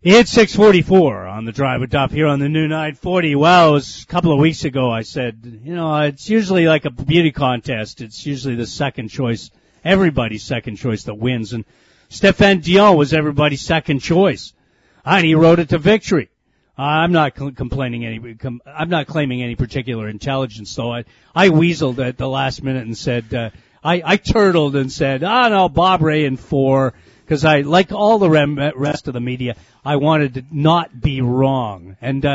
It's 6:44 on the Drive with Duff here on the new 940. Well, it was a couple of weeks ago I said, it's usually like a beauty contest. It's usually the second choice, everybody's second choice that wins. And Stéphane Dion was everybody's second choice. And he rode it to victory. I'm not claiming any particular intelligence, though. I weaseled at the last minute and said, I turtled and said, no, Bob Ray in 4, because I, like all the rest of the media, I wanted to not be wrong. And,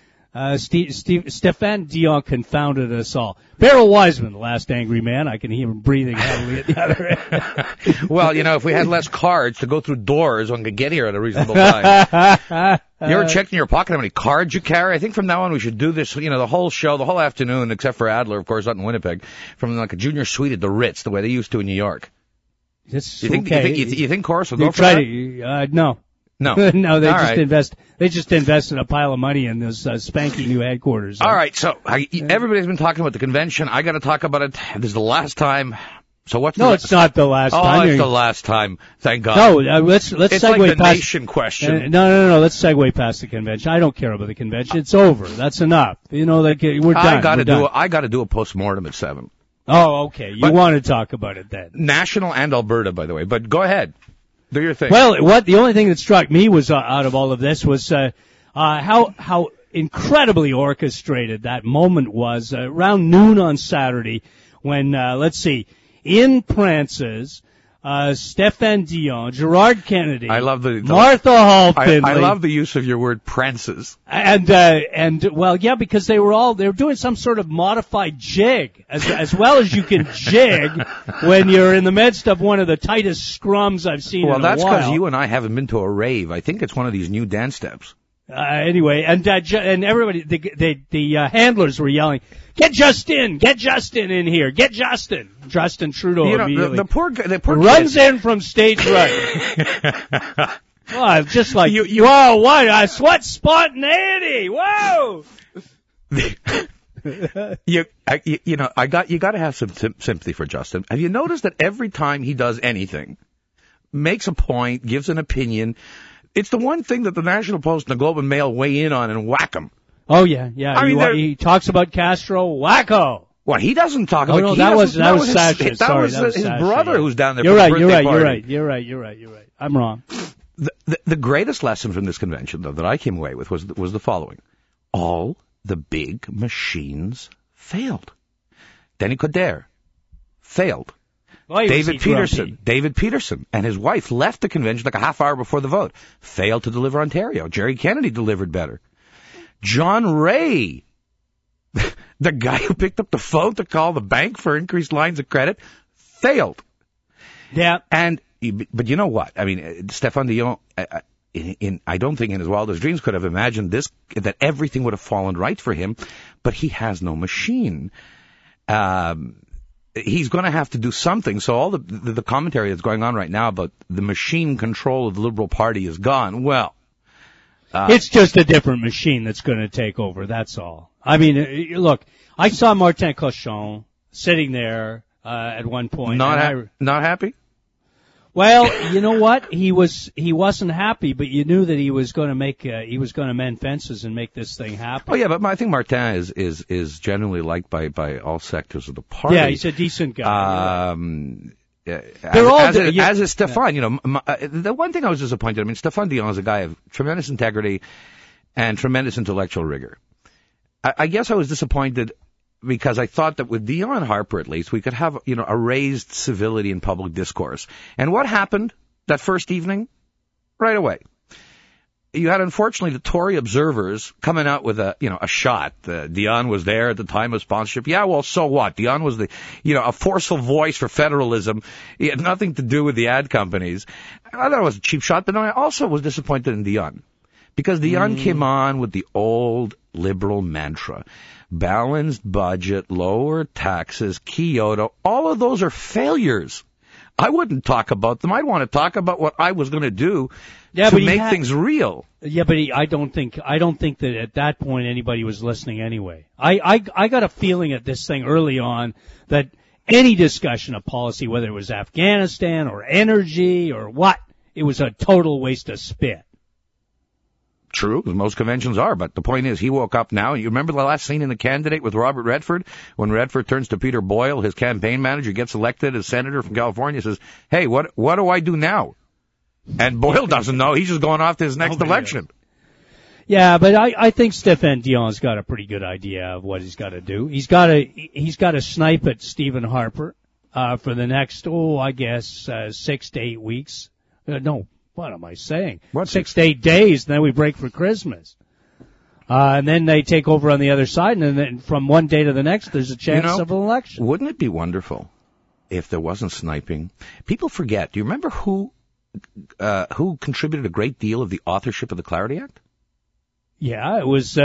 Stéphane Dion confounded us all. Beryl Wiseman, the last angry man. I can hear him breathing heavily at the other end. Well, if we had less cards to go through doors, one could get here at a reasonable time. You ever checked in your pocket how many cards you carry? I think from now on we should do this, the whole show, the whole afternoon, except for Adler, of course, out in Winnipeg, from like a junior suite at the Ritz, the way they used to in New York. You think Corus will go for that? No. No. No, they just invest in a pile of money in this spanky new headquarters. All right, so everybody's been talking about the convention. I got to talk about it. This is the last time. So what's it's not the last time. Oh, it's the last time. Thank God. No, let's segue it's like the past nation question. No. Let's segue past the convention. I don't care about the convention. It's over. That's enough. We're done. I got to do a postmortem at 7. Oh, okay. You want to talk about it then? National and Alberta, by the way. But go ahead. Do your thing. Well, the only thing that struck me was out of all of this was how incredibly orchestrated that moment was around noon on Saturday when in Prances, Stéphane Dion, Gerard Kennedy, I love Martha Hall Findlay. I love the use of your word prances. Because they were doing some sort of modified jig, as well as you can jig when you're in the midst of one of the tightest scrums I've seen in a while. Well, that's because you and I haven't been to a rave. I think it's one of these new dance steps. Anyway, and everybody, the handlers were yelling, "Get Justin in here! Get Justin!" Justin Trudeau immediately. The poor runs in from stage right. Oh, just like whoa, what spontaneity! Whoa. You got to have some sympathy for Justin. Have you noticed that every time he does anything, makes a point, gives an opinion, it's the one thing that the National Post and the Globe and Mail weigh in on and whack him. Oh yeah. He talks about Castro, wacko. What, he doesn't talk about? Oh no, that was Sanchez. That was his brother who's down there. You're right. I'm wrong. The greatest lesson from this convention, though, that I came away with was the following: all the big machines failed. Denis Coderre failed. David Peterson and his wife left the convention like a half hour before the vote. Failed to deliver Ontario. Jerry Kennedy delivered better. John Ray, the guy who picked up the phone to call the bank for increased lines of credit, failed. Yeah. But you know what? I mean, Stéphane Dion, I don't think in his wildest dreams could have imagined that everything would have fallen right for him, but he has no machine. He's going to have to do something. So all the commentary that's going on right now about the machine control of the Liberal Party is gone. Well, it's just a different machine that's going to take over. That's all. I mean, look, I saw Martin Cochon sitting there at one point. Not happy? Well, you know what? He wasn't happy, but you knew that he was going to mend fences and make this thing happen. Oh yeah, but I think Martin is generally liked by all sectors of the party. Yeah, he's a decent guy. As is Stéphane, the one thing I was disappointed. I mean, Stéphane Dion is a guy of tremendous integrity and tremendous intellectual rigor. I guess I was disappointed because I thought that with Dion Harper, at least, we could have, a raised civility in public discourse. And what happened that first evening? Right away. You had, unfortunately, the Tory observers coming out with a shot. Dion was there at the time of sponsorship. Yeah, well, so what? Dion was a forceful voice for federalism. He had nothing to do with the ad companies. I thought it was a cheap shot, but I also was disappointed in Dion. Because Dion came on with the old liberal mantra. Balanced budget, lower taxes, Kyoto, all of those are failures. I wouldn't talk about them. I'd want to talk about what I was going to do to make things real. Yeah, but I don't think that at that point anybody was listening anyway. I got a feeling at this thing early on that any discussion of policy, whether it was Afghanistan or energy or what, it was a total waste of spit. True, most conventions are, but the point is he woke up now. You remember the last scene in The Candidate with Robert Redford? When Redford turns to Peter Boyle, his campaign manager, gets elected as senator from California, says, hey, what do I do now? And Boyle doesn't know. He's just going off to his next election. Yeah, but I think Stéphane Dion's got a pretty good idea of what he's got to do. He's got to snipe at Stephen Harper for the next, 6 to 8 weeks. No. What am I saying? 6 to 8 days, and then we break for Christmas. And then they take over on the other side, and then from one day to the next, there's a chance of an election. Wouldn't it be wonderful if there wasn't sniping? People forget. Do you remember who contributed a great deal of the authorship of the Clarity Act? Yeah, it was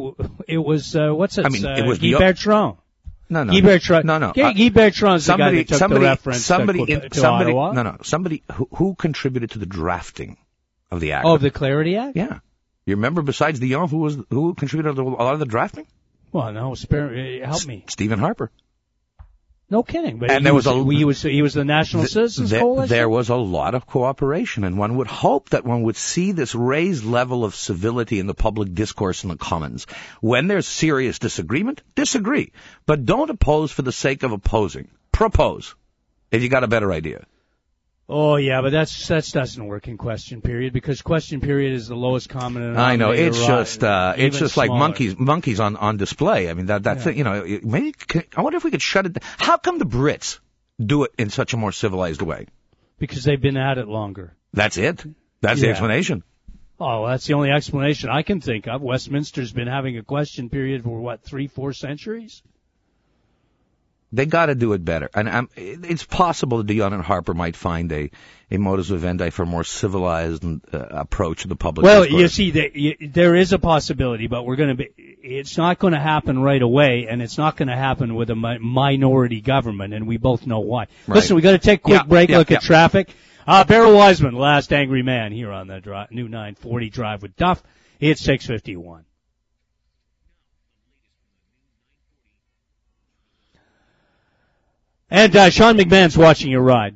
what's it? I mean, it was Guy Bertrand. No. Guy Bertrand. No. Guy Bertrand's the guy that took the reference to Ottawa. No. Somebody who contributed to the drafting of the act. Oh, the Clarity Act? Yeah. You remember besides Dion who contributed to a lot of the drafting? Well, no, help me. Stephen Harper. No kidding. But and he was the National Citizens Coalition? There was a lot of cooperation, and one would hope that one would see this raised level of civility in the public discourse in the Commons. When there's serious disagreement, disagree. But don't oppose for the sake of opposing. Propose, if you got a better idea. Oh, yeah, but that doesn't work in question period, because question period is the lowest common denominator. I know, it's just like monkeys on display. I mean, that's it, maybe, I wonder if we could shut it down. How come the Brits do it in such a more civilized way? Because they've been at it longer. That's it. That's the explanation. Oh, that's the only explanation I can think of. Westminster's been having a question period for 3-4 centuries? They got to do it better, and it's possible that Dion and Harper might find a modus vivendi for a more civilized approach to the public. Well, discourse. you see, there is a possibility, but it's not going to happen right away, and it's not going to happen with a minority government, and we both know why. Right. Listen, we got to take a quick break. Look at traffic. Beryl Wiseman, last angry man, here on the new 940 Drive with Duff. It's 6:51. And Sean McMahon's watching your ride.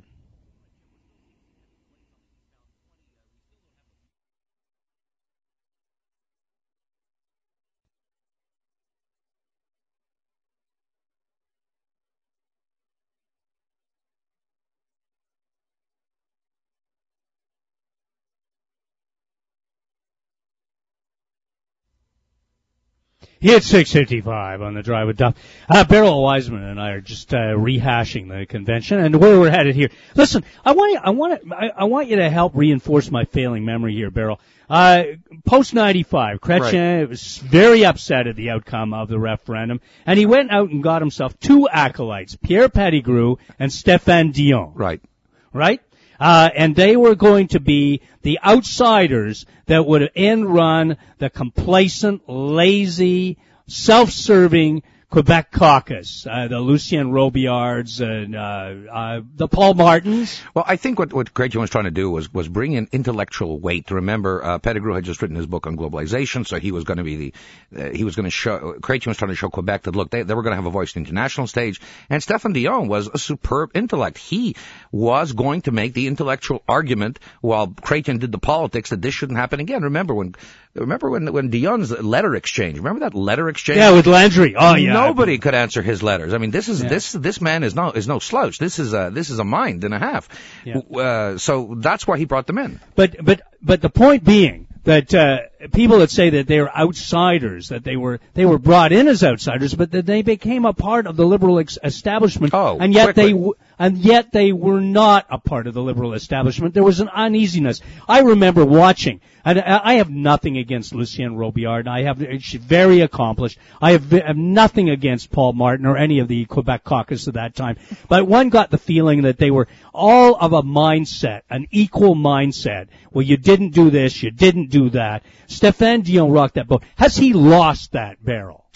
It's 6:55 on the Drive with Duff. Beryl Wiseman and I are just rehashing the convention and where we're headed here. Listen, I want you to help reinforce my failing memory here, Beryl. Post 95, Chrétien was very upset at the outcome of the referendum, and he went out and got himself 2 acolytes, Pierre Pettigrew and Stéphane Dion. Right. And they were going to be the outsiders that would end run the complacent, lazy, self-serving Quebec caucus, the Lucien Robillards and the Paul Martins. Well, I think what Chrétien was trying to do was bring in intellectual weight. Remember, Pettigrew had just written his book on globalization, so he was going to be Chrétien was trying to show Quebec that, look, they were going to have a voice in the international stage. And Stéphane Dion was a superb intellect. He was going to make the intellectual argument while Chrétien did the politics that this shouldn't happen again. Remember when Dion's letter exchange, remember that letter exchange? Yeah, with Landry. Oh, yeah. Nobody could answer his letters. I mean, this man is no slouch. This is a mind and a half. Yeah. So that's why he brought them in. But the point being that people that say that they're outsiders, that they were brought in as outsiders, but that they became a part of the liberal establishment, and yet they were not a part of the liberal establishment. There was an uneasiness. I remember watching, and I have nothing against Lucien Robillard. She's very accomplished. I have nothing against Paul Martin or any of the Quebec caucus at that time. But one got the feeling that they were all of a mindset, an equal mindset. Well, you didn't do this, you didn't do that. Stéphane Dion rocked that boat. Has he lost that, Beryl?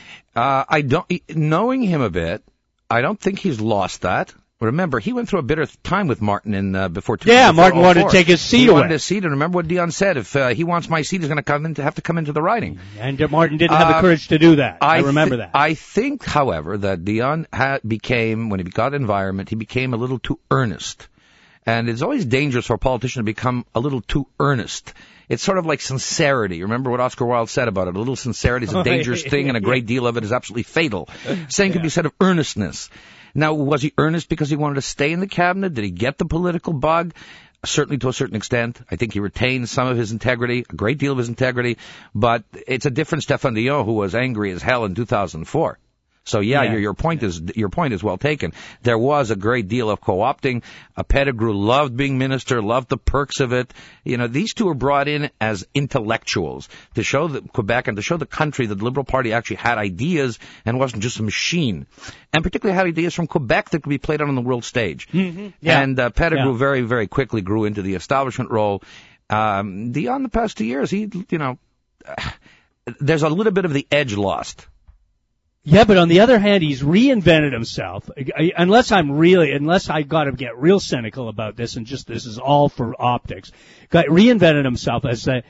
Knowing him a bit, I don't think he's lost that. Remember, he went through a bitter time with Martin before 2004. Yeah, Martin wanted to take his seat away. He wanted his seat, and remember what Dion said, if he wants my seat, he's going to have to come into the riding. And Martin didn't have the courage to do that. I remember that. I think, however, that Dion became, when he got environment, he became a little too earnest. And it's always dangerous for a politician to become a little too earnest. It's sort of like sincerity. Remember what Oscar Wilde said about it? A little sincerity is a dangerous thing, and a great deal of it is absolutely fatal. Same could be said of earnestness. Now, was he earnest because he wanted to stay in the cabinet? Did he get the political bug? Certainly to a certain extent. I think he retained some of his integrity, a great deal of his integrity, but it's a different Stéphane Dion who was angry as hell in 2004. So your point is well taken. There was a great deal of co-opting. Pettigrew loved being minister, loved the perks of it. You know, these two were brought in as intellectuals to show that Quebec and to show the country that the Liberal Party actually had ideas and wasn't just a machine. And particularly had ideas from Quebec that could be played out on the world stage. Mm-hmm. Yeah. And Pettigrew very, very quickly grew into the establishment role. Dion, the past 2 years, there's a little bit of the edge lost. Yeah, but on the other hand, he's reinvented himself. Unless I got to get real cynical about this, and just this is all for optics. Reinvented himself as the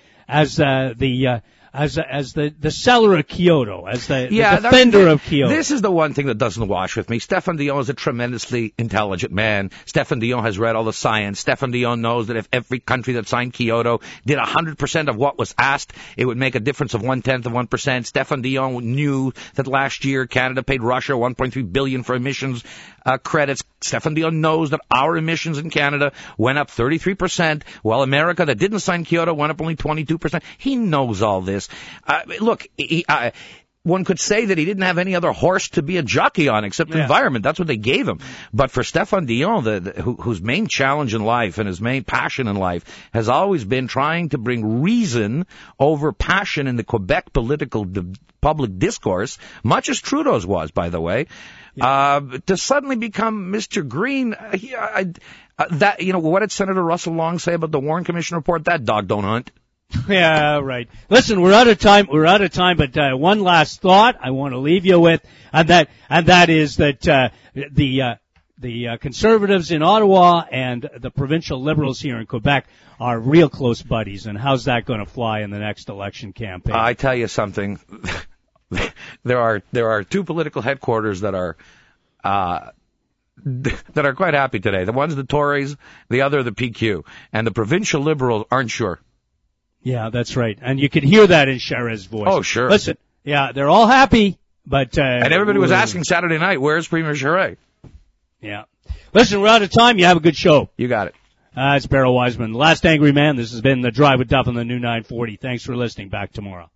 seller of Kyoto, as the defender of Kyoto. This is the one thing that doesn't wash with me. Stéphane Dion is a tremendously intelligent man. Stéphane Dion has read all the science. Stéphane Dion knows that if every country that signed Kyoto did 100% of what was asked, it would make a difference of 0.1%. Stéphane Dion knew that last year Canada paid Russia $1.3 billion for emissions credits. Stéphane Dion knows that our emissions in Canada went up 33%, while America, that didn't sign Kyoto, went up only 22%. He knows all this. One could say that he didn't have any other horse to be a jockey on except environment. That's what they gave him. But for Stéphane Dion, whose main challenge in life and his main passion in life has always been trying to bring reason over passion in the Quebec political public discourse, much as Trudeau's was, by the way, to suddenly become Mr. Green, what did Senator Russell Long say about the Warren Commission report? That dog don't hunt. Yeah, right. Listen, we're out of time, but one last thought I want to leave you with, and that is that the Conservatives in Ottawa and the provincial Liberals here in Quebec are real close buddies, and how's that going to fly in the next election campaign? I tell you something. There are two political headquarters that are quite happy today. The one's the Tories, the other the PQ, and the provincial Liberals aren't sure. Yeah, that's right. And you could hear that in Charest's voice. Oh, sure. Listen, yeah, they're all happy, but... and everybody was asking Saturday night, where's Premier Charest? Yeah. Listen, we're out of time. You have a good show. You got it. It's Barrow Wiseman, the last angry man. This has been The Drive with Duff on the new 940. Thanks for listening. Back tomorrow.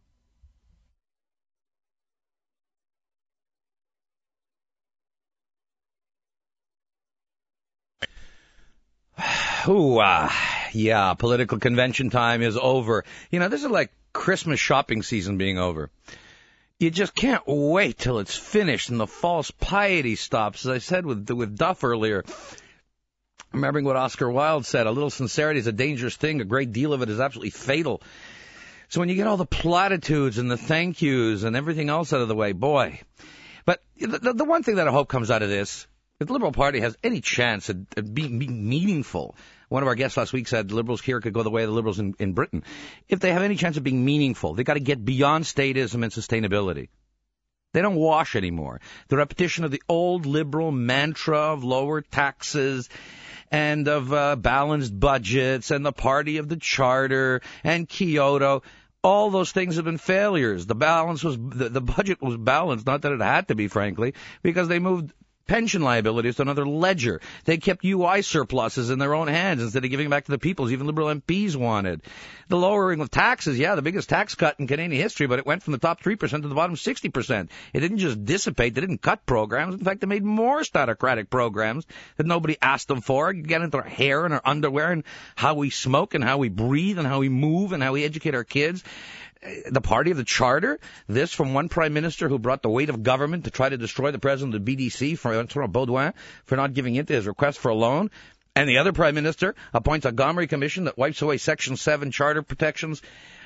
Ooh, yeah, political convention time is over. You know, this is like Christmas shopping season being over. You just can't wait till it's finished and the false piety stops. As I said with Duff earlier, remembering what Oscar Wilde said, a little sincerity is a dangerous thing. A great deal of it is absolutely fatal. So when you get all the platitudes and the thank yous and everything else out of the way, boy. But the one thing that I hope comes out of this, if the Liberal Party has any chance at being meaningful, one of our guests last week said the Liberals here could go the way of the Liberals in Britain. If they have any chance of being meaningful, they've got to get beyond statism and sustainability. They don't wash anymore. The repetition of the old Liberal mantra of lower taxes and of balanced budgets and the party of the charter and Kyoto, all those things have been failures. The budget was balanced, not that it had to be, frankly, because they moved pension liabilities to another ledger. They kept UI surpluses in their own hands instead of giving back to the people, as even Liberal MPs wanted. The lowering of taxes, the biggest tax cut in Canadian history, but it went from the top 3% to the bottom 60%. It didn't just dissipate. They didn't cut programs. In fact, they made more statocratic programs that nobody asked them for. You get into our hair and our underwear and how we smoke and how we breathe and how we move and how we educate our kids. The party of the charter, this from one prime minister who brought the weight of government to try to destroy the president of the BDC, François Baudouin, for not giving in to his request for a loan. And the other prime minister appoints a Gomery commission that wipes away Section 7 charter protections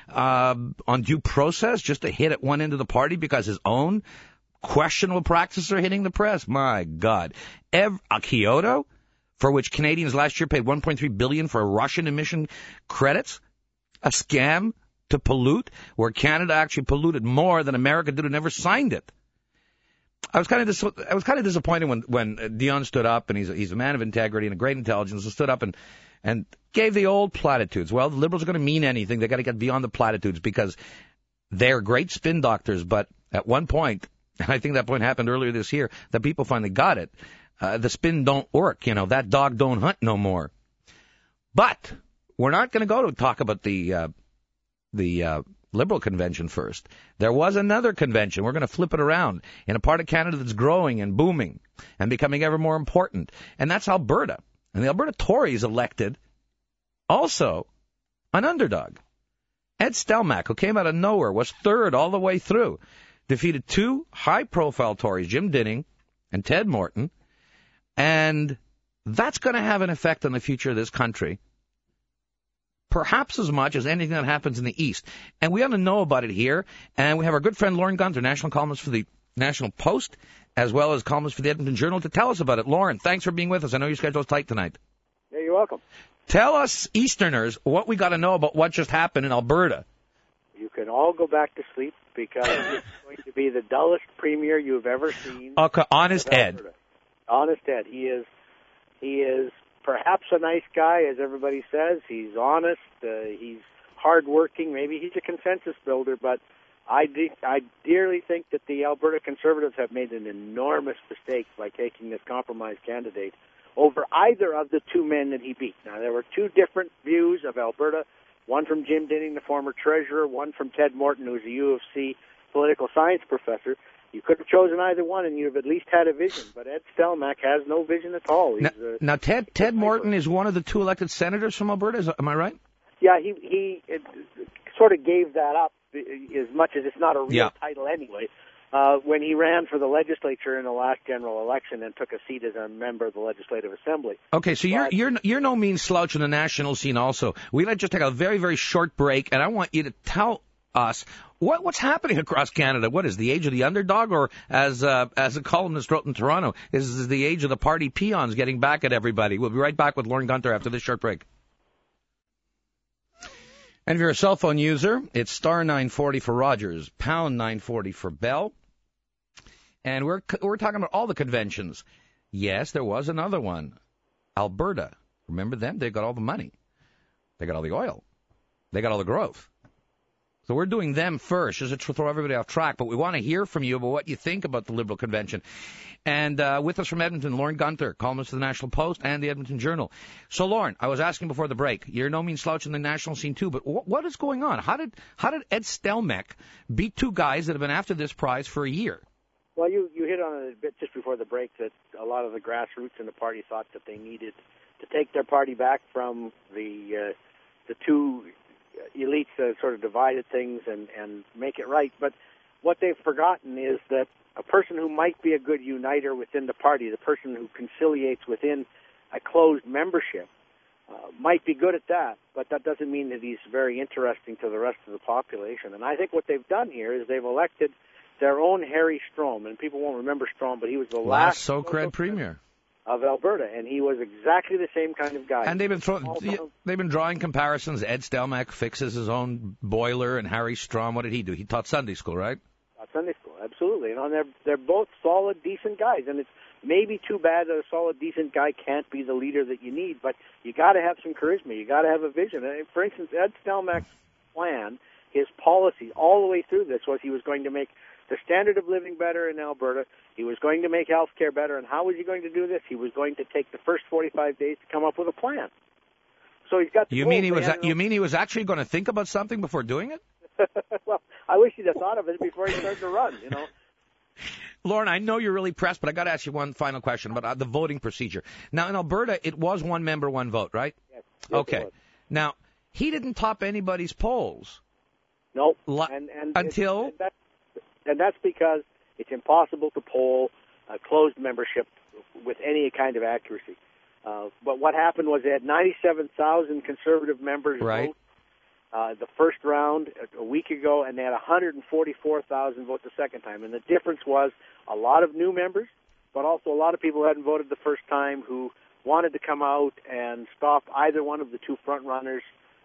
on due process just to hit at one end of the party because his own questionable practices are hitting the press. My God. Kyoto, for which Canadians last year paid $1.3 billion for Russian emission credits, a scam to pollute, where Canada actually polluted more than America did and never signed it. I was kind of disappointed when Dion stood up, and he's a man of integrity and a great intelligence, and stood up and gave the old platitudes. Well, the Liberals are going to mean anything. They got to get beyond the platitudes because they're great spin doctors. But at one point, and I think that point happened earlier this year, that people finally got it. The spin don't work. That dog don't hunt no more. But we're not going to go to talk about the Liberal convention first. There was another convention. We're going to flip it around in a part of Canada that's growing and booming and becoming ever more important, and that's Alberta. And the Alberta Tories elected also an underdog. Ed Stelmach, who came out of nowhere, was third all the way through, defeated two high-profile Tories, Jim Dinning and Ted Morton, and that's going to have an effect on the future of this country. Perhaps as much as anything that happens in the East. And we ought to know about it here. And we have our good friend Lauren Gunther, national columnist for the National Post, as well as columnist for the Edmonton Journal, to tell us about it. Lauren, thanks for being with us. I know your schedule's tight tonight. Yeah, you're welcome. Tell us, Easterners, what we got to know about what just happened in Alberta. You can all go back to sleep because it's going to be the dullest premier you've ever seen. Okay, Honest Ed. Honest Ed. He is perhaps a nice guy, as everybody says. He's honest. He's hardworking. Maybe he's a consensus builder, but I dearly think that the Alberta Conservatives have made an enormous mistake by taking this compromise candidate over either of the two men that he beat. Now, there were two different views of Alberta, one from Jim Dinning, the former treasurer, one from Ted Morton, who's a U of C political science professor. You could have chosen either one, and you'd have at least had a vision. But Ed Stelmach has no vision at all. Now, Ted Morton is one of the two elected senators from Alberta. Am I right? Yeah, he sort of gave that up, as much as it's not a real title anyway, when he ran for the legislature in the last general election and took a seat as a member of the Legislative Assembly. Okay, so you're no mean slouch in the national scene. Also, we're going to just take a very, very short break, and I want you to tell us what's happening across Canada. What is the age of the underdog, or as a columnist wrote in Toronto, is the age of the party peons getting back at everybody? We'll be right back with Lauren Gunther after this short break. And if you're a cell phone user, it's star 940 for Rogers, pound 940 for Bell. And we're talking about all the conventions. Yes, there was another one. Alberta. Remember them? They got all the money. They got all the oil. They got all the growth. So we're doing them first, just to throw everybody off track. But we want to hear from you about what you think about the Liberal Convention. And with us from Edmonton, Lauren Gunther, columnist of the National Post and the Edmonton Journal. So, Lauren, I was asking before the break, you're no mean slouch in the national scene too, but what is going on? How did Ed Stelmach beat two guys that have been after this prize for a year? Well, you hit on it a bit just before the break that a lot of the grassroots in the party thought that they needed to take their party back from the two elites that sort of divided things and make it right. But what they've forgotten is that a person who might be a good uniter within the party, the person who conciliates within a closed membership, might be good at that, but that doesn't mean that he's very interesting to the rest of the population. And I think what they've done here is they've elected their own Harry Strome, and people won't remember Strome, but he was the last Socred premier of Alberta, and he was exactly the same kind of guy. And they've been drawing comparisons. Ed Stelmach fixes his own boiler, and Harry Strome, what did he do? He taught Sunday school, right? Taught Sunday school, absolutely. And they're both solid, decent guys, and it's maybe too bad that a solid, decent guy can't be the leader that you need, but you got to have some charisma. You got to have a vision. For instance, Ed Stelmach's plan, his policy all the way through this was he was going to make the standard of living better in Alberta. He was going to make health care better. And how was he going to do this? He was going to take the first 45 days to come up with a plan. So he's got the You mean he was actually going to think about something before doing it? Well, I wish he'd have thought of it before he started to run, Lauren, I know you're really pressed, but I got to ask you one final question about the voting procedure. Now, in Alberta, it was one member, one vote, right? Yes, okay. Now, he didn't top anybody's polls. No. Until... And that's because it's impossible to poll a closed membership with any kind of accuracy. But what happened was they had 97,000 Conservative members vote the first round a week ago, and they had 144,000 vote the second time. And the difference was a lot of new members, but also a lot of people who hadn't voted the first time who wanted to come out and stop either one of the two front runners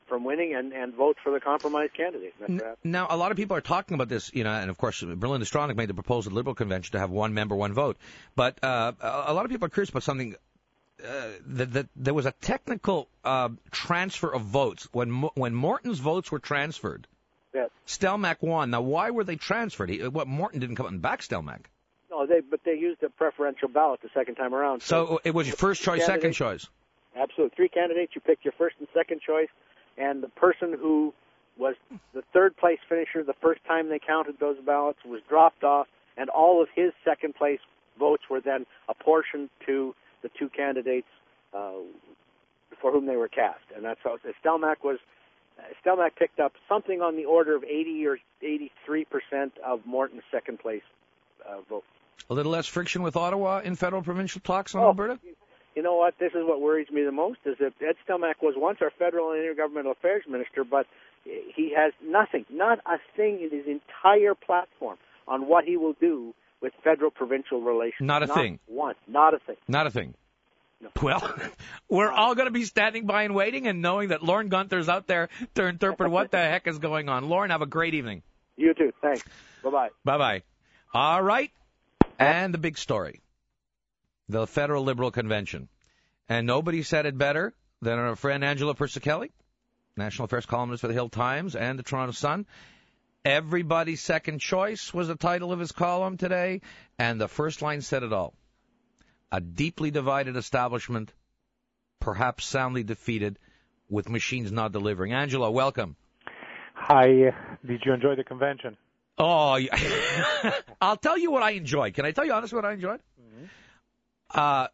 from winning and vote for the compromise candidate. Now, a lot of people are talking about this, and of course, Belinda Stronach made the proposal at the Liberal Convention to have one member, one vote. But a lot of people are curious about something. That there was a technical transfer of votes when Morton's votes were transferred. Yes. Stelmach won. Now, why were they transferred? Morton didn't come out and back Stelmach. No, but they used a preferential ballot the second time around. So it was your first choice, second choice. Absolutely. 3 candidates. You picked your first and second choice, and the person who was the third place finisher the first time they counted those ballots was dropped off, and all of his second place votes were then apportioned to the 2 candidates for whom they were cast. And that's how Stelmach picked up something on the order of 80 or 83% of Morton's second place vote. A little less friction with Ottawa in federal provincial talks on Alberta? You know what? This is what worries me the most, is that Ed Stelmach was once our federal and intergovernmental affairs minister, but he has nothing, not a thing in his entire platform on what he will do with federal-provincial relations. Not a thing. Not a thing. Not a thing. No. Well, we're all going to be standing by and waiting and knowing that Lorne Gunther's out there to interpret what the heck is going on. Lorne, have a great evening. You too. Thanks. Bye-bye. Bye-bye. All right. And the big story. The Federal Liberal Convention. And nobody said it better than our friend Angela Persicelli, national affairs columnist for the Hill Times and the Toronto Sun. Everybody's second choice was the title of his column today, and the first line said it all. A deeply divided establishment, perhaps soundly defeated, with machines not delivering. Angela, welcome. Hi. Did you enjoy the convention? Oh, yeah. I'll tell you what I enjoyed. Can I tell you honestly what I enjoyed? Mm-hmm.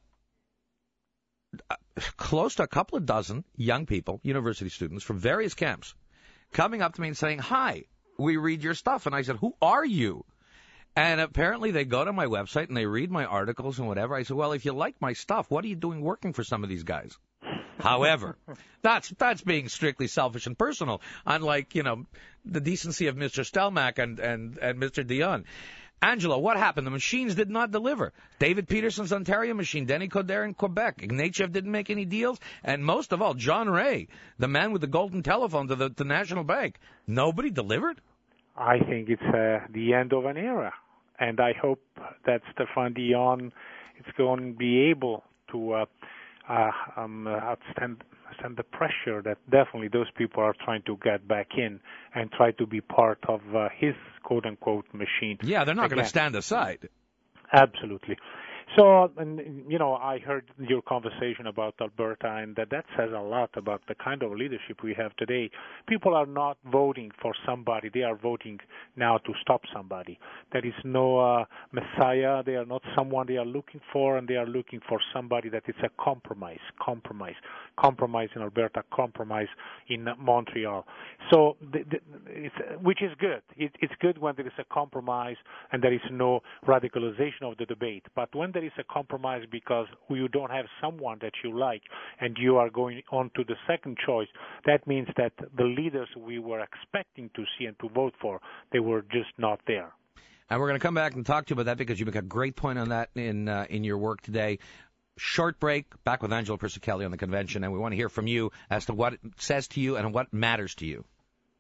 Close to a couple of dozen young people, university students from various camps, coming up to me and saying, "Hi, we read your stuff." And I said, "Who are you?" And apparently they go to my website and they read my articles and whatever. I said, "Well, if you like my stuff, what are you doing working for some of these guys?" However, that's being strictly selfish and personal, unlike, the decency of Mr. Stelmach and Mr. Dion. Angela, what happened? The machines did not deliver. David Peterson's Ontario machine, Denis Coderre in Quebec. Ignatieff didn't make any deals. And most of all, John Ray, the man with the golden telephone to the National Bank. Nobody delivered? I think it's the end of an era. And I hope that Stéphane Dion is going to be able to stand the pressure that definitely those people are trying to get back in and try to be part of his quote-unquote machine. Yeah, they're not going to stand aside. Absolutely. So, I heard your conversation about Alberta, and that says a lot about the kind of leadership we have today. People are not voting for somebody. They are voting now to stop somebody. There is no messiah. They are not someone they are looking for, and they are looking for somebody that is a compromise in Alberta, compromise in Montreal. So, which is good. It's good when there is a compromise and there is no radicalization of the debate. But when there is a compromise because you don't have someone that you like and you are going on to the second choice, that means that the leaders we were expecting to see and to vote for, they were just not there. And we're going to come back and talk to you about that because you make a great point on that in your work today. Short break, back with Angela Persicelli on the convention, and we want to hear from you as to what it says to you and what matters to you.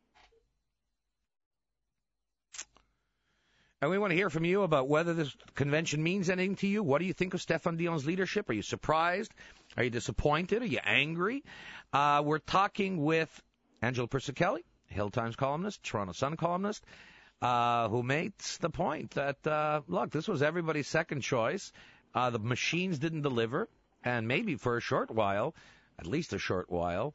And we want to hear from you about whether this convention means anything to you. What do you think of Stéphane Dion's leadership? Are you surprised? Are you disappointed? Are you angry? We're talking with Angela Persicelli, Hill Times columnist, Toronto Sun columnist, who makes the point that, look, this was everybody's second choice. The machines didn't deliver, and maybe for a short while, at least a short while,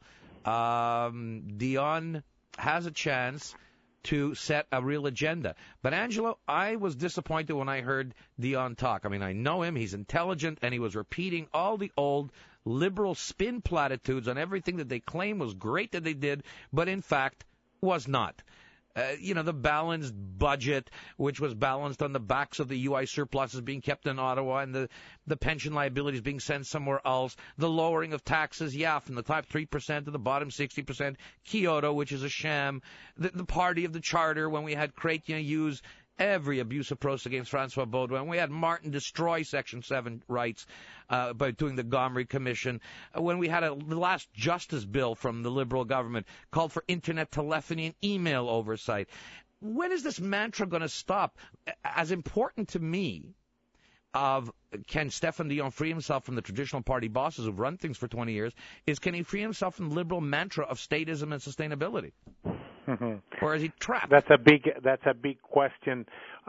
Dion has a chance to set a real agenda. But, Angelo, I was disappointed when I heard Dion talk. I mean, I know him. He's intelligent, and he was repeating all the old liberal spin platitudes on everything that they claim was great that they did, but in fact was not. The balanced budget, which was balanced on the backs of the UI surpluses being kept in Ottawa and the pension liabilities being sent somewhere else, the lowering of taxes, from the top 3% to the bottom 60%, Kyoto, which is a sham, the party of the charter when we had Chrétien use every abusive process against Francois Baudouin. We had Martin destroy Section 7 rights by doing the Gomery Commission. When we had the last justice bill from the Liberal government called for internet telephony and email oversight. When is this mantra going to stop? As important to me of can Stéphane Dion free himself from the traditional party bosses who've run things for 20 years is can he free himself from the liberal mantra of statism and sustainability? Or is he trapped? That's a big question.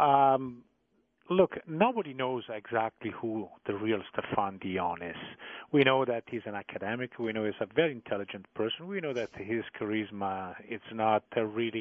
Look, nobody knows exactly who the real Stéphane Dion is. We know that he's an academic. We know he's a very intelligent person. We know that his charisma it's not really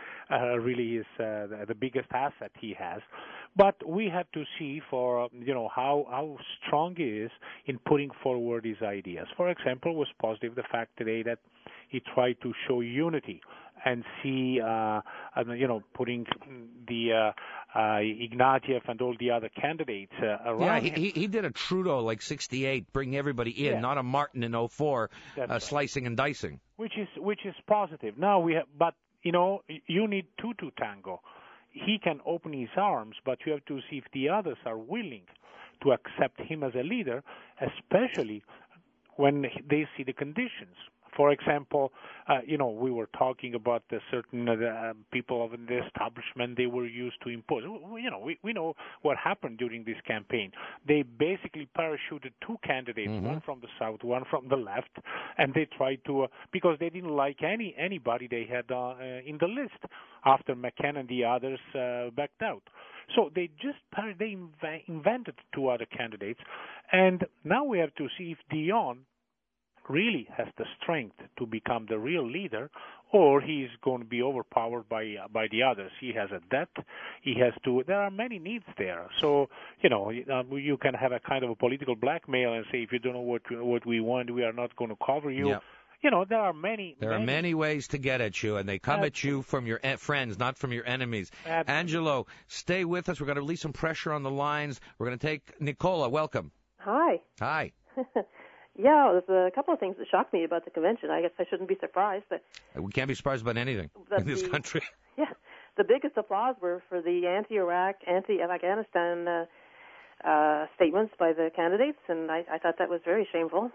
is the biggest asset he has. But we have to see for how strong he is in putting forward his ideas. For example, it was positive the fact today that he tried to show unity and see, putting the Ignatieff and all the other candidates around him. He did a Trudeau like 68, bring everybody in, not a Martin in 04, slicing and dicing. Which is positive. Now but you need two to tango. He can open his arms, but you have to see if the others are willing to accept him as a leader, especially when they see the conditions. For example, we were talking about the certain people of the establishment they were used to impose. We know what happened during this campaign. They basically parachuted two candidates, one from the south, one from the left, and they tried to because they didn't like anybody they had in the list after McCann and the others backed out. So they invented two other candidates, and now we have to see if Dion really has the strength to become the real leader, or he's going to be overpowered by the others. He has a debt. There are many needs there. So, you can have a kind of a political blackmail and say, if you don't know what we want, we are not going to cover you. Yeah. There are many ways to get at you, and they come at you from your friends, not from your enemies. Absolutely. Angelo, stay with us. We're going to release some pressure on the lines. We're going to take Nicola. Welcome. Hi. Hi. Yeah, there's a couple of things that shocked me about the convention. I guess I shouldn't be surprised. We can't be surprised about anything in this country. Yeah, the biggest applause were for the anti-Iraq, anti-Afghanistan statements by the candidates, and I thought that was very shameful.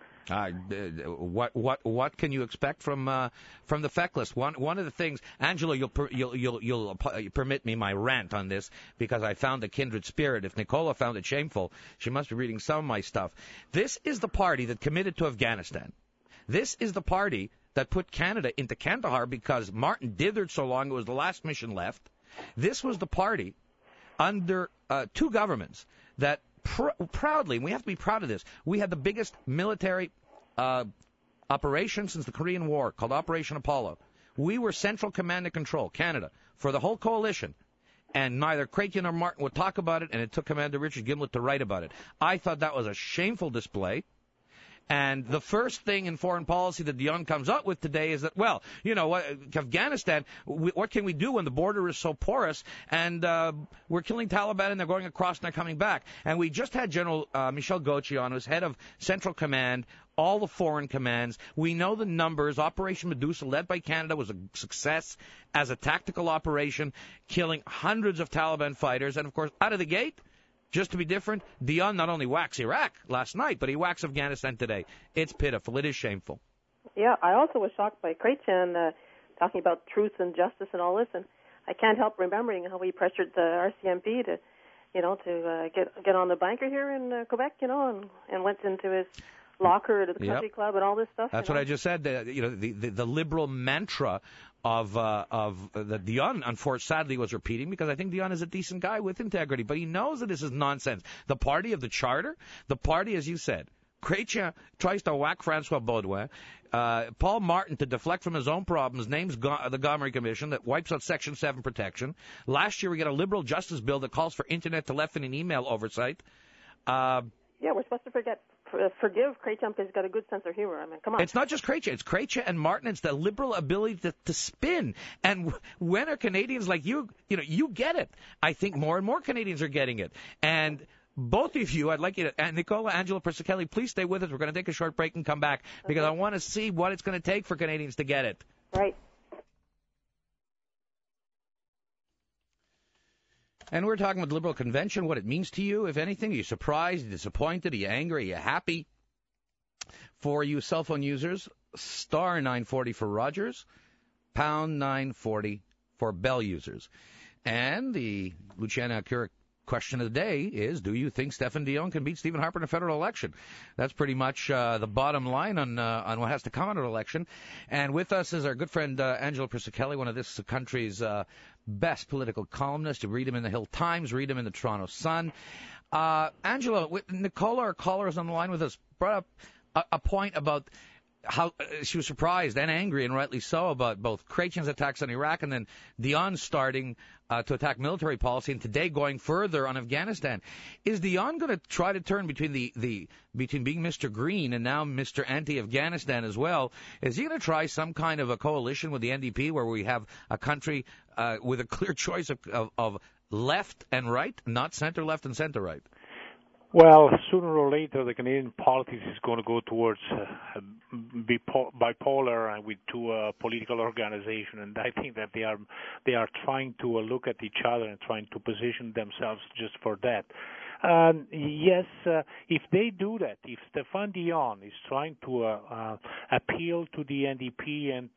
What can you expect from the Fecklist? One of the things, Angelo, you'll permit me my rant on this because I found a kindred spirit. If Nicola found it shameful, she must be reading some of my stuff. This is the party that committed to Afghanistan. This is the party that put Canada into Kandahar because Martin dithered so long it was the last mission left. This was the party under two governments that proudly, and we have to be proud of this, we had the biggest military operation since the Korean War called Operation Apollo. We were Central Command and Control, Canada, for the whole coalition. And neither Chrétien nor Martin would talk about it, and it took Commander Richard Gimlet to write about it. I thought that was a shameful display. And the first thing in foreign policy that Dion comes up with today is that, well, Afghanistan, what can we do when the border is so porous and we're killing Taliban and they're going across and they're coming back? And we just had General Michel Gauthier on, who's head of Central Command, all the foreign commands. We know the numbers. Operation Medusa, led by Canada, was a success as a tactical operation, killing hundreds of Taliban fighters. And, of course, out of the gate, just to be different, Dion not only whacks Iraq last night, but he whacks Afghanistan today. It's pitiful. It is shameful. Yeah, I also was shocked by Chrétien talking about truth and justice and all this, and I can't help remembering how he pressured the RCMP to get on the banker here in Quebec, and went into his locker at the country club and all this stuff. That's what I just said. The liberal mantra of that Dion, unfortunately, sadly, was repeating, because I think Dion is a decent guy with integrity, but he knows that this is nonsense. The party of the charter, the party, as you said, Chrétien tries to whack Francois Baudouin. Paul Martin, to deflect from his own problems, names the Gomery Commission that wipes out Section 7 protection. Last year we got a liberal justice bill that calls for internet telephony and email oversight. We're supposed to forgive Chrétien because he's got a good sense of humor. I mean, come on. It's not just Chrétien. It's Chrétien and Martin. It's the liberal ability to spin. And when are Canadians like you get it. I think more and more Canadians are getting it. And both of you, I'd like you to, Nicola, Angelo Persicelli, please stay with us. We're going to take a short break and come back because I want to see what it's going to take for Canadians to get it. Right. And we're talking about the Liberal Convention, what it means to you, if anything. Are you surprised, disappointed, are you angry, are you happy? For you cell phone users, star 940 for Rogers, pound 940 for Bell users. And the Luciana Alcura question of the day is, do you think Stéphane Dion can beat Stephen Harper in a federal election? That's pretty much the bottom line on what has to come out of the election. And with us is our good friend Angelo Persicelli, one of this country's best political columnists. You read him in the Hill Times, read him in the Toronto Sun. Angelo, Nicola, our caller, is on the line with us, brought up a point about how she was surprised and angry, and rightly so, about both Chrétien's attacks on Iraq and then Dion starting to attack military policy, and today going further on Afghanistan. Is Dion going to try to turn between between being Mr. Green and now Mr. Anti-Afghanistan as well? Is he going to try some kind of a coalition with the NDP where we have a country with a clear choice of left and right, not center left and center right? Well, sooner or later, the Canadian politics is going to go towards bipolar and with two political organizations, and I think that they are trying to look at each other and trying to position themselves just for that. Yes, if they do that, if Stéphane Dion is trying to appeal to the NDP and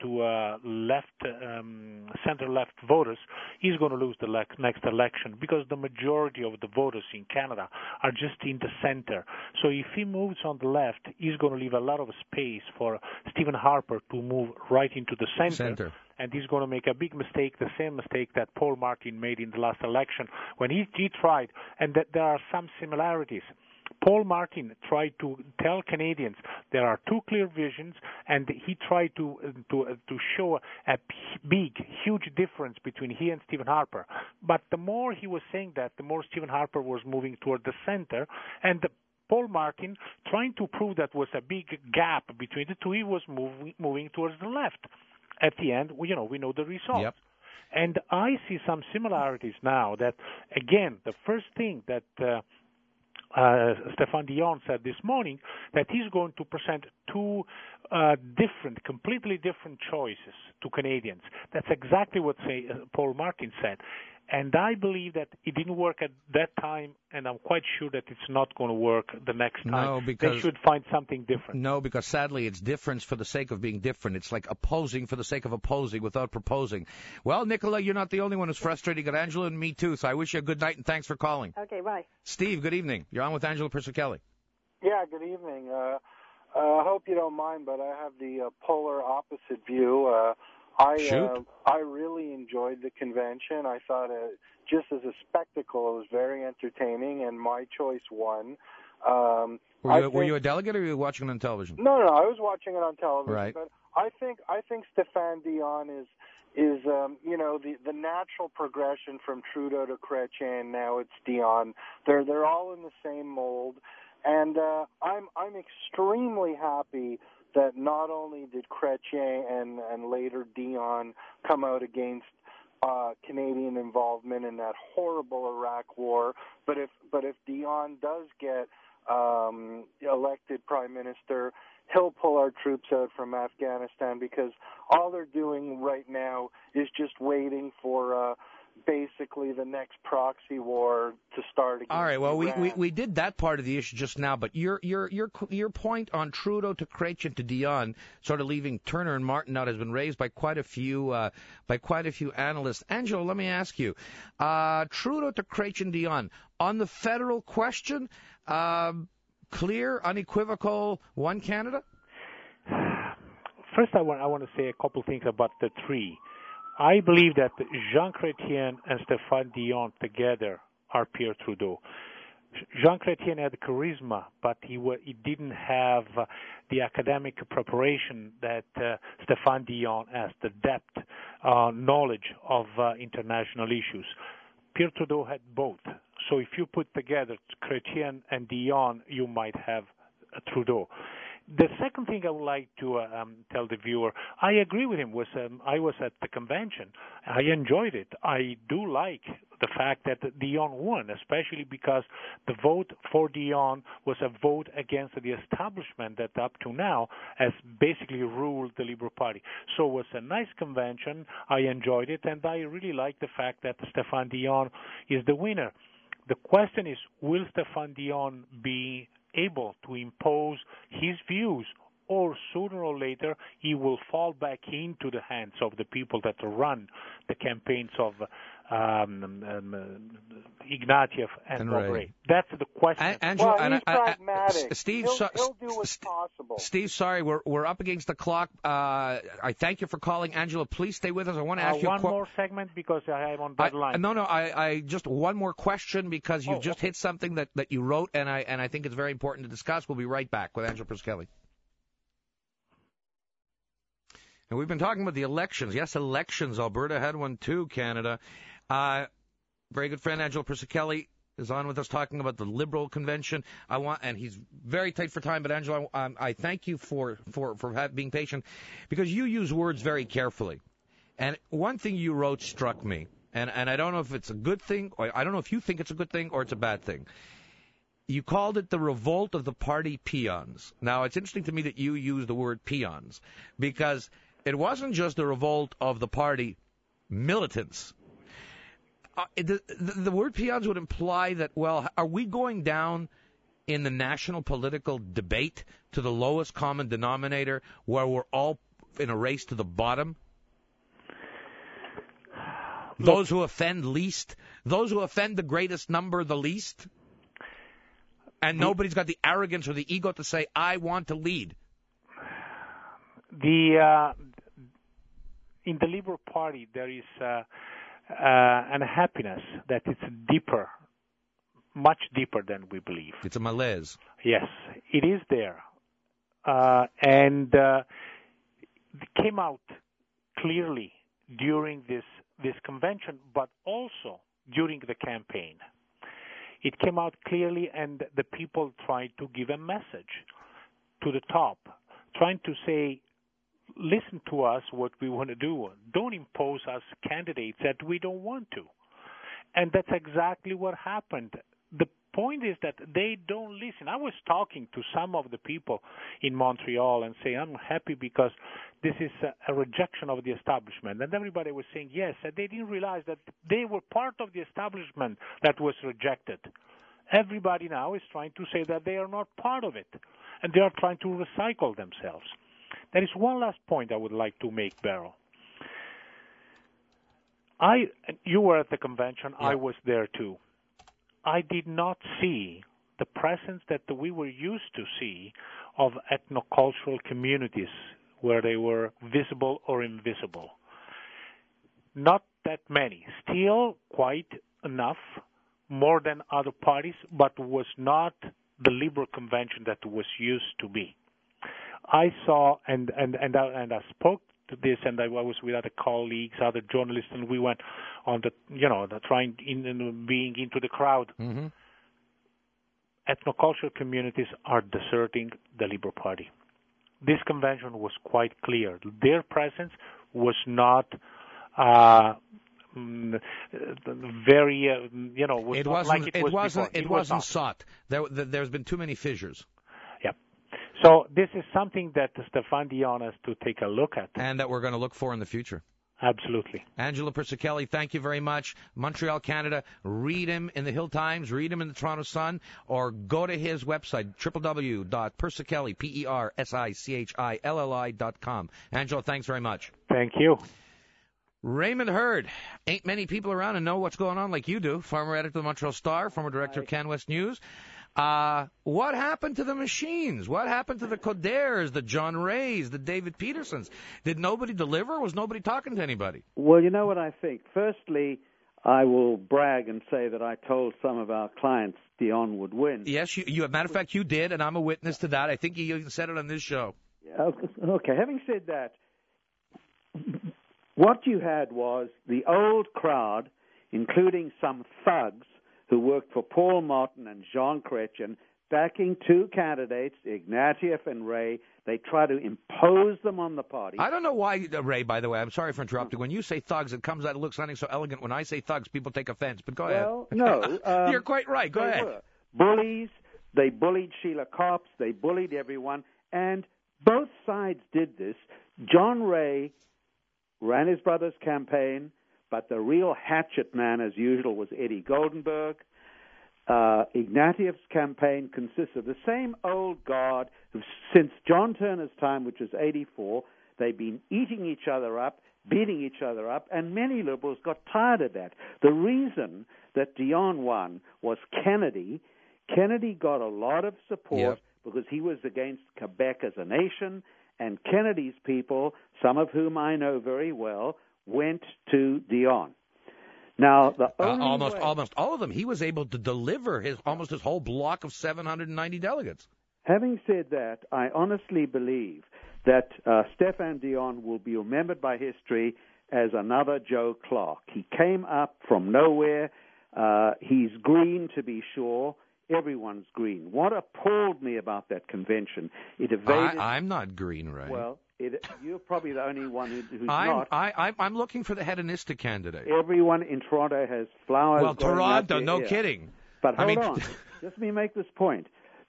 to center-left voters, he's going to lose the next election because the majority of the voters in Canada are just in the center. So if he moves on the left, he's going to leave a lot of space for Stephen Harper to move right into the center. And he's going to make a big mistake, the same mistake that Paul Martin made in the last election when he tried, and that there are some similarities. Paul Martin tried to tell Canadians there are two clear visions, and he tried to show a big, huge difference between he and Stephen Harper. But the more he was saying that, the more Stephen Harper was moving toward the center, and Paul Martin, trying to prove that was a big gap between the two, he was moving towards the left. At the end, we know the results. Yep. And I see some similarities now that, again, the first thing that Stéphane Dion said this morning, that he's going to present two completely different choices to Canadians. That's exactly what Paul Martin said. And I believe that it didn't work at that time, and I'm quite sure that it's not going to work the next time. No, because they should find something different. No, because sadly it's difference for the sake of being different. It's like opposing for the sake of opposing without proposing. Well, Nicola, you're not the only one who's frustrated. You got Angela and me too, so I wish you a good night and thanks for calling. Okay, bye. Steve, good evening. You're on with Angela Persicelli. Yeah, good evening. I hope you don't mind, but I have the polar opposite view. I really enjoyed the convention. I thought just as a spectacle, it was very entertaining, and my choice won. Were you a delegate, or were you watching it on television? No, I was watching it on television. Right. But I think Stéphane Dion is the natural progression from Trudeau to Chrétien. Now it's Dion. They're all in the same mold, and I'm extremely happy that not only did Chrétien and later Dion come out against Canadian involvement in that horrible Iraq war, but if Dion does get elected Prime Minister, he'll pull our troops out from Afghanistan, because all they're doing right now is just waiting for basically the next proxy war to start again. All right, well, we did that part of the issue just now, but your point on Trudeau to Chrétien to Dion, sort of leaving Turner and Martin out, has been raised by quite a few analysts. Angelo, let me ask you, Trudeau to Chrétien Dion on the federal question, clear, unequivocal, one Canada? First, I want to say a couple things about the three. I believe that Jean Chrétien and Stéphane Dion together are Pierre Trudeau. Jean Chrétien had charisma, but he didn't have the academic preparation that Stéphane Dion has, the depth, knowledge of international issues. Pierre Trudeau had both. So if you put together Chrétien and Dion, you might have Trudeau. The second thing I would like to tell the viewer, I agree with him. I was at the convention. I enjoyed it. I do like the fact that Dion won, especially because the vote for Dion was a vote against the establishment that up to now has basically ruled the Liberal Party. So it was a nice convention. I enjoyed it, and I really like the fact that Stéphane Dion is the winner. The question is, will Stéphane Dion be able to impose his views, or sooner or later he will fall back into the hands of the people that run the campaigns of Ignatieff and Mowbray? That's the question. Angelo, well, he's pragmatic. Steve, he'll do what's possible. Steve, sorry, we're up against the clock. I thank you for calling. Angelo, please stay with us. I want to ask you one more segment because I am on deadline. I just one more question because you've just hit something that you wrote, and I think it's very important to discuss. We'll be right back with Angelo Priscelli. And we've been talking about the elections. Yes, elections. Alberta had one too, Canada. Very good friend Angelo Priscelli is on with us talking about the Liberal convention. And he's very tight for time, but Angelo, I thank you for being patient, because you use words very carefully. And one thing you wrote struck me, and I don't know if it's a good thing, or I don't know if you think it's a good thing or it's a bad thing. You called it the revolt of the party peons. Now, it's interesting to me that you use the word peons, because it wasn't just the revolt of the party militants. The word peons would imply that, well, are we going down in the national political debate to the lowest common denominator, where we're all in a race to the bottom? Those who offend least, those who offend the greatest number the least, and nobody's got the arrogance or the ego to say, I want to lead. In the Liberal Party, there is and a happiness that it's deeper, much deeper than we believe. It's a malaise. Yes, it is there. And it came out clearly during this convention, but also during the campaign. It came out clearly, and the people tried to give a message to the top, trying to say, listen to us, what we want to do. Don't impose us candidates that we don't want to. And that's exactly what happened. The point is that they don't listen. I was talking to some of the people in Montreal and saying, I'm happy because this is a rejection of the establishment. And everybody was saying yes, and they didn't realize that they were part of the establishment that was rejected. Everybody now is trying to say that they are not part of it, and they are trying to recycle themselves. There is one last point I would like to make, Beryl. You were at the convention. Yeah. I was there too. I did not see the presence that we were used to see of ethnocultural communities where they were visible or invisible. Not that many. Still quite enough, more than other parties, but was not the Liberal convention that was used to be. I saw, and I spoke to this, and I was with other colleagues, other journalists, and we went on being into the crowd. Mm-hmm. Ethnocultural communities are deserting the Liberal Party. This convention was quite clear. Their presence was not very, it wasn't sought. There's been too many fissures. So this is something that Stéphane Dion has to take a look at. And that we're going to look for in the future. Absolutely. Angelo Priscelli, thank you very much. Montreal, Canada. Read him in the Hill Times, read him in the Toronto Sun, or go to his website, www.Priscelli, PERSICHILLI.com. Angelo, thanks very much. Thank you. Raymond Hurd. Ain't many people around and know what's going on like you do. Former editor of the Montreal Star, former director of CanWest News. What happened to the machines? What happened to the Coders, the John Rays, the David Petersons? Did nobody deliver? Was nobody talking to anybody? Well, you know what I think. Firstly, I will brag and say that I told some of our clients Dion would win. Yes, you. As a matter of fact, you did, and I'm a witness to that. I think you even said it on this show. Okay, having said that, what you had was the old crowd, including some thugs, who worked for Paul Martin and Jean Chrétien, backing two candidates, Ignatieff and Ray. They try to impose them on the party. I don't know why, Ray, by the way. I'm sorry for interrupting. When you say thugs, it comes out, it looks sounding so elegant. When I say thugs, people take offense. But go ahead. Well, no. You're quite right. Go ahead. Were bullies. They bullied Sheila Copps. They bullied everyone. And both sides did this. John Ray ran his brother's campaign, but the real hatchet man, as usual, was Eddie Goldenberg. Ignatieff's campaign consists of the same old guard who, since John Turner's time, which was 84, they've been eating each other up, beating each other up, and many liberals got tired of that. The reason that Dion won was Kennedy. Kennedy got a lot of support because he was against Quebec as a nation, and Kennedy's people, some of whom I know very well, went to Dion. Now, the only almost all of them. He was able to deliver almost his whole block of 790 delegates. Having said that, I honestly believe that Stéphane Dion will be remembered by history as another Joe Clark. He came up from nowhere. He's green, to be sure. Everyone's green. What appalled me about that convention, it evaded... I'm not green, Ray. Well, you're probably the only one who's not. I'm looking for the hedonistic candidate. Everyone in Toronto has flowers. Well, Toronto, no kidding. But hold on. Just let me make this point.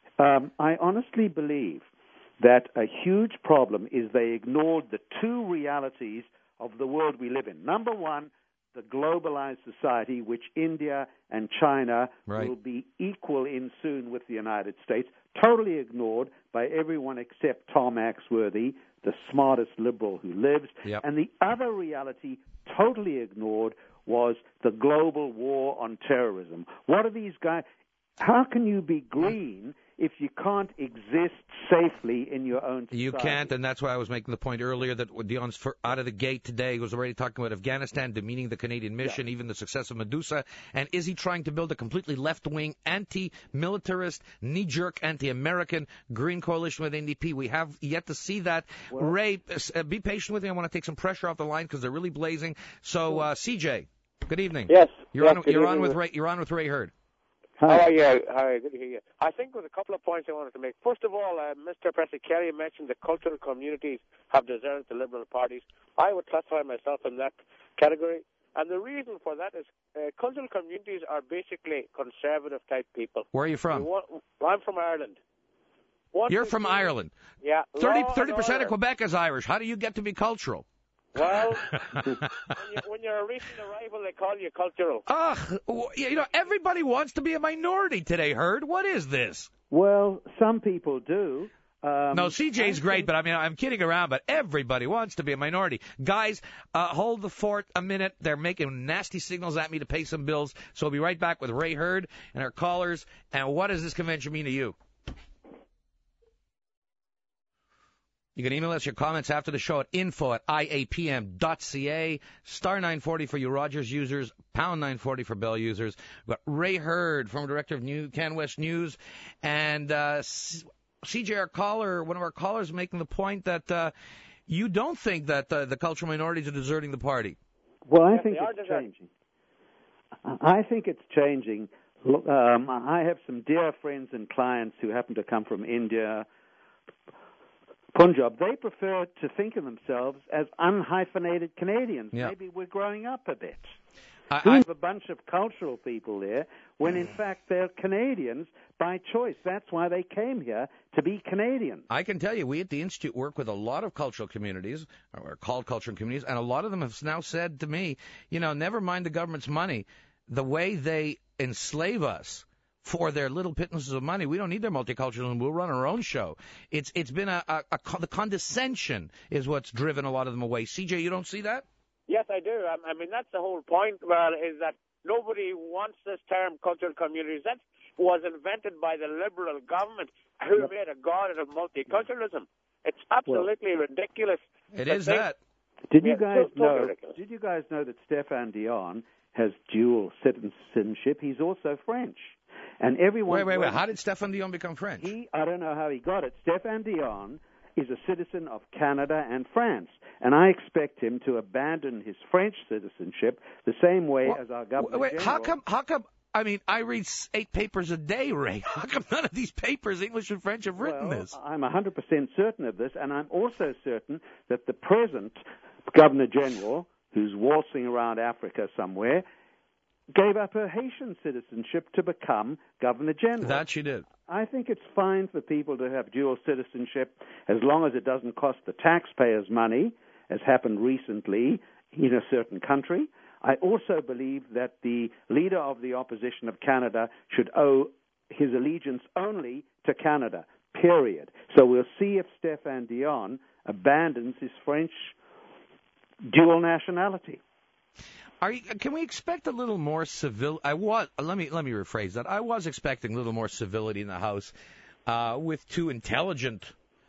I honestly believe that a huge problem is they ignored the two realities of the world we live in. Number one, the globalized society, which India and China will be equal in soon with the United States, totally ignored by everyone except Tom Axworthy, the smartest liberal who lives. And the other reality, totally ignored, was the global war on terrorism. What are these guys? How can you be green if you can't exist safely in your own society? You can't, and that's why I was making the point earlier that Dion's out of the gate today was already talking about Afghanistan, demeaning the Canadian mission, even the success of Medusa. And is he trying to build a completely left-wing, anti-militarist, knee-jerk, anti-American Green coalition with NDP? We have yet to see that. Well, Ray, be patient with me. I want to take some pressure off the line because they're really blazing. So, CJ, good evening. Yes. You're on with Ray Hurd. How are you? Hi, good to hear you. I think there's a couple of points I wanted to make. First of all, Mr. President Kerry mentioned the cultural communities have deserted the Liberal parties. I would classify myself in that category. And the reason for that is cultural communities are basically conservative-type people. Where are you from? I'm from Ireland. You're from Ireland? Yeah. 30% of Quebec is Irish. How do you get to be cultural? Well, when you're a recent arrival, they call you cultural. Everybody wants to be a minority today, Hurd. What is this? Well, some people do. No, CJ's great, but I'm kidding around, but everybody wants to be a minority. Guys, hold the fort a minute. They're making nasty signals at me to pay some bills, so we'll be right back with Ray Hurd and our callers. And what does this convention mean to you? You can email us your comments after the show at info@iapm.ca, star 940 for you Rogers users, pound 940 for Bell users. We've got Ray Hurd, former director of CanWest News, and CJ, our caller, one of our callers, making the point that you don't think that the cultural minorities are deserting the party. Well, I think it's changing. I think it's changing. Look, I have some dear friends and clients who happen to come from India, Punjab. They prefer to think of themselves as unhyphenated Canadians. Yeah. Maybe we're growing up a bit. We have a bunch of cultural people there when, in fact, they're Canadians by choice. That's why they came here, to be Canadians. I can tell you, we at the Institute work with a lot of cultural communities, or called cultural communities, and a lot of them have now said to me, never mind the government's money, the way they enslave us for their little pittances of money. We don't need their multiculturalism. We'll run our own show. It's been the condescension is what's driven a lot of them away. CJ, you don't see that? Yes, I do. That's the whole point, is that nobody wants this term cultural communities. That was invented by the Liberal government who made a god of multiculturalism. It's absolutely ridiculous. It is that. Did you guys know that Stéphane Dion has dual citizenship? He's also French. And everyone. Wait. How did Stéphane Dion become French? I don't know how he got it. Stéphane Dion is a citizen of Canada and France, and I expect him to abandon his French citizenship the same way as our governor. How come I mean, I read 8 papers a day, Ray. How come none of these papers, English and French, have written this? I'm 100% certain of this, and I'm also certain that the present Governor General, who's waltzing around Africa somewhere, gave up her Haitian citizenship to become Governor General. That she did. I think it's fine for people to have dual citizenship as long as it doesn't cost the taxpayers money, as happened recently in a certain country. I also believe that the leader of the opposition of Canada should owe his allegiance only to Canada, period. So we'll see if Stéphane Dion abandons his French dual nationality. Can we expect a little more civil? Let me rephrase that. I was expecting a little more civility in the House with two intelligent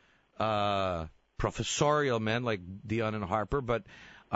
professorial men like Dion and Harper, but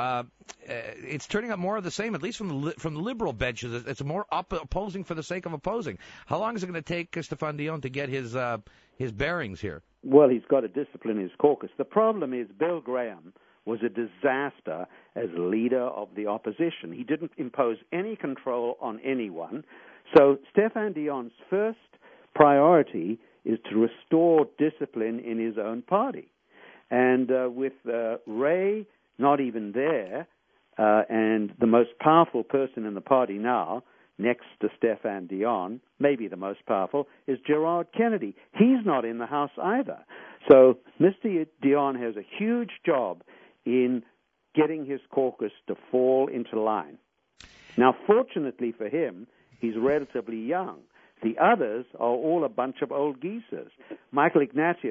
it's turning out more of the same, at least from the liberal benches. It's more opposing for the sake of opposing. How long is it going to take Stéphane Dion to get his bearings here? Well, he's got to discipline his caucus. The problem is Bill Graham was a disaster as leader of the opposition. He didn't impose any control on anyone. So Stéphane Dion's first priority is to restore discipline in his own party. And with Ray not even there, and the most powerful person in the party now, next to Stéphane Dion, maybe the most powerful, is Gerard Kennedy. He's not in the House either. So Mr. Dion has a huge job in getting his caucus to fall into line. Now, fortunately for him, he's relatively young. The others are all a bunch of old geezers. Michael Ignatieff's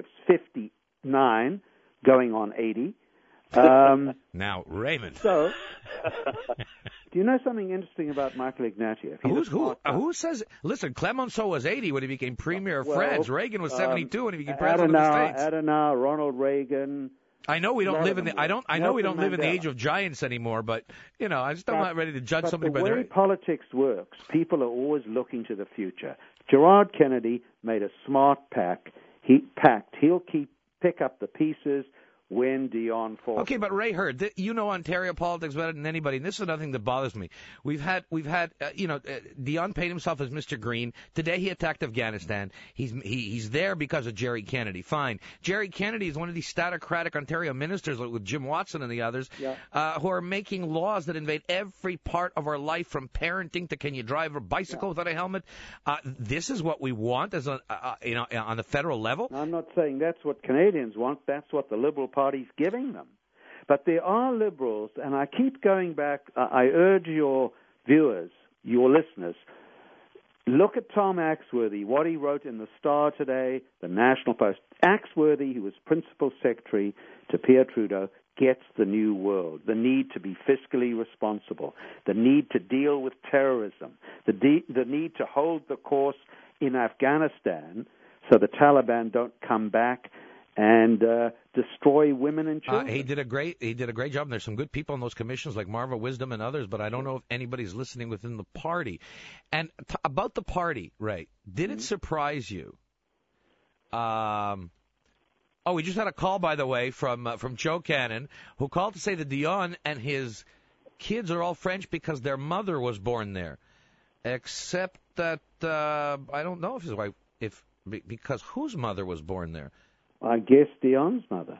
59, going on 80. Now, Raymond. So, do you know something interesting about Michael Ignatieff? Who says? Listen, Clemenceau was 80 when he became premier of France. Reagan was 72 when he became president of the States. Adenauer, Ronald Reagan. I know we don't live in the. I know we don't live in the age of giants anymore. But I'm not ready to judge somebody by the way politics works, people are always looking to the future. Gerard Kennedy made a smart pact. He'll pick up the pieces when Dion falls. Okay, but Ray Hurd, you know Ontario politics better than anybody, and this is another thing that bothers me. We've had Dion paid himself as Mr. Green. Today he attacked Afghanistan. He's there because of Jerry Kennedy. Fine. Jerry Kennedy is one of these statocratic Ontario ministers with Jim Watson and the others who are making laws that invade every part of our life, from parenting to can you drive a bicycle without a helmet. This is what we want as on the federal level. I'm not saying that's what Canadians want. That's what the Liberal Party's giving them. But there are liberals, and I keep going back. I urge your viewers, your listeners, look at Tom Axworthy, what he wrote in the Star today, the National Post. Axworthy, who was principal secretary to Pierre Trudeau, gets the new world, the need to be fiscally responsible, the need to deal with terrorism, the need to hold the course in Afghanistan so the Taliban don't come back and destroy women and children. He did a great job. And there's some good people in those commissions like Marva Wisdom and others, but I don't know if anybody's listening within the party. And about the party, Ray, did it surprise you? We just had a call, by the way, from Joe Cannon, who called to say that Dion and his kids are all French because their mother was born there, except that I don't know if his wife, because whose mother was born there. I guess Dion's mother.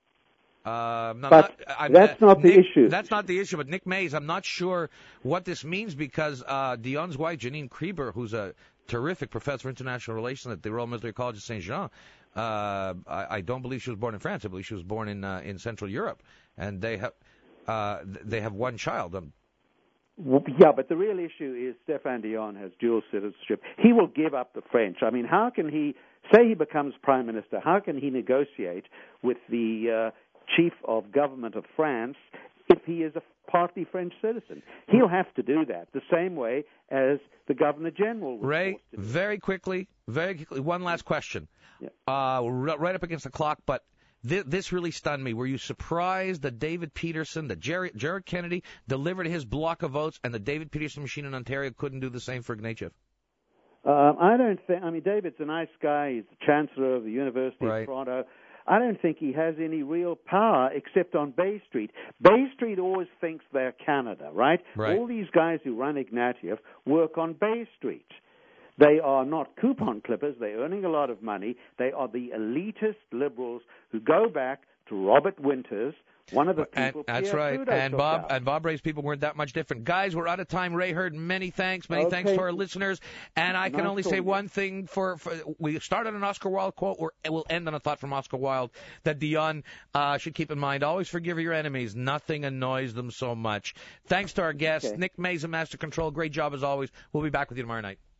That's not the issue. That's not the issue. But Nick Mays, I'm not sure what this means because Dion's wife, Janine Krieber, who's a terrific professor of international relations at the Royal Military College of Saint Jean, I don't believe she was born in France. I believe she was born in Central Europe, and they have one child. Yeah, but the real issue is Stéphane Dion has dual citizenship. He will give up the French. I mean, how can he, say he becomes prime minister, how can he negotiate with the chief of government of France if he is a partly French citizen? He'll have to do that the same way as the governor general was. Ray, very quickly, one last question. Yeah. Right up against the clock, but this really stunned me. Were you surprised that David Peterson, that Jared Kennedy delivered his block of votes and the David Peterson machine in Ontario couldn't do the same for Ignatieff? I don't think. I mean, David's a nice guy. He's the chancellor of the University of Toronto. I don't think he has any real power except on Bay Street. Bay Street always thinks they're Canada, right? All these guys who run Ignatieff work on Bay Street. They are not coupon clippers. They're earning a lot of money. They are the elitist liberals who go back to Robert Winters, one of the people. That's right. And Bob Ray's people weren't that much different. Guys, we're out of time. Ray Hurd, many thanks. Many thanks to our listeners. And I can only say one thing. We started an Oscar Wilde quote. We'll end on a thought from Oscar Wilde that Dion should keep in mind. Always forgive your enemies. Nothing annoys them so much. Thanks to our guests. Nick Mays and Master Control. Great job as always. We'll be back with you tomorrow night.